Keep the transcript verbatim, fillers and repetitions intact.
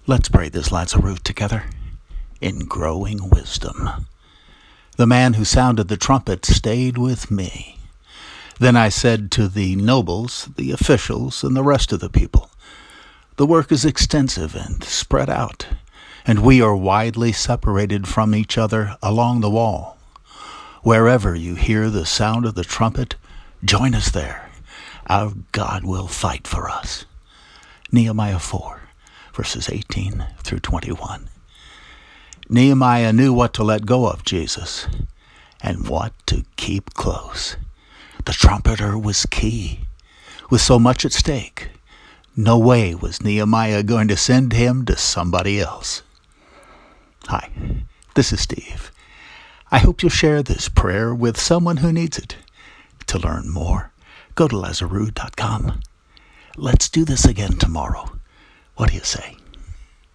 Let's pray this Lazarus together in growing wisdom. The man who sounded the trumpet stayed with me. Then I said to the nobles, the officials, and the rest of the people, the work is extensive and spread out, and we are widely separated from each other along the wall. Wherever you hear the sound of the trumpet, join us there. Our God will fight for us. Nehemiah four, verses eighteen through twenty-one. Nehemiah knew what to let go of Jesus and what to keep close. The trumpeter was key. With so much at stake, no way was Nehemiah going to send him to somebody else. Hi, this is Steve. I hope you'll share this prayer with someone who needs it. To learn more, go to Lazarus dot com. Let's do this again tomorrow. What do you say?